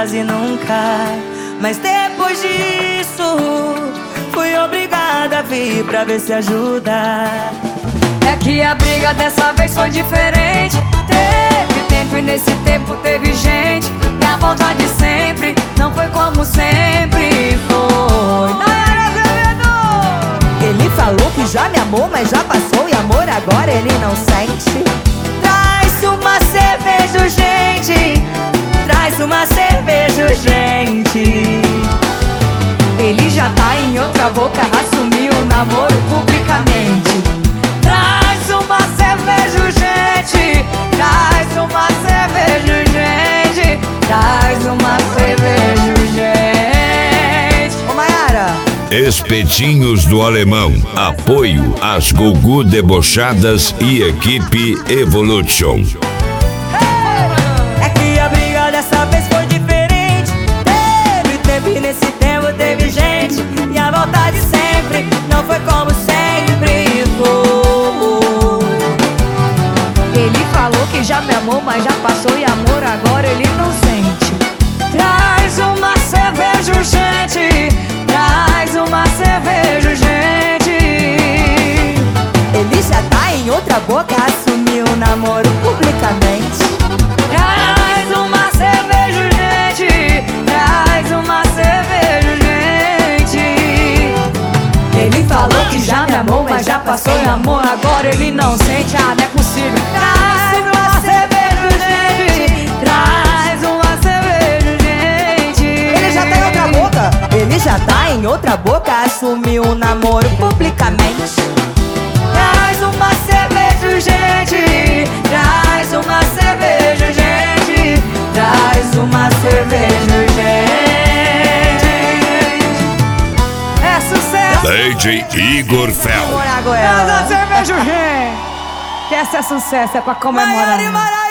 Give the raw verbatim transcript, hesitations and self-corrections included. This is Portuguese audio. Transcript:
quase nunca. Mas depois disso fui obrigada a vir pra ver se ajuda. É que a briga dessa vez foi diferente. Teve tempo e nesse tempo teve gente. E a volta de sempre não foi como sempre foi. Ele falou que já me amou, mas já passou. E amor agora ele não sente. Traz uma cerveja urgente, traz uma cerveja urgente. Ele já tá em outra boca, assumiu o namoro publicamente. Traz uma cerveja urgente, traz uma cerveja urgente, traz uma cerveja urgente. Ô Mayara, Espetinhos do Alemão. Apoio às Gugu Debochadas e equipe Evolution. é que a briga dessa vez foi diferente. Teve tempo e nesse tempo teve gente. E a volta de sempre não foi como sempre foi. Ele falou que já me amou, mas já passou. E amor agora ele não sente. Traz uma cerveja urgente, traz uma cerveja urgente. Ele já tá em outra boca, assumiu o namoro publicamente. Traz uma cerveja urgente, traz uma cerveja urgente. Ele falou que já me amou, mas já passou. E amor agora ele não sente. Ah, não é possível. Traz uma cerveja urgente, traz uma cerveja urgente. Ele já tá em outra boca, ele já tá em outra boca, assumiu o namoro publicamente. Traz uma cerveja urgente, traz uma cerveja urgente, traz uma cerveja urgente. É sucesso. D J Igor Fel. Morar Traz a cerveja urgente. Que essa é sucesso, é pra comemorar. Maiara e Mara.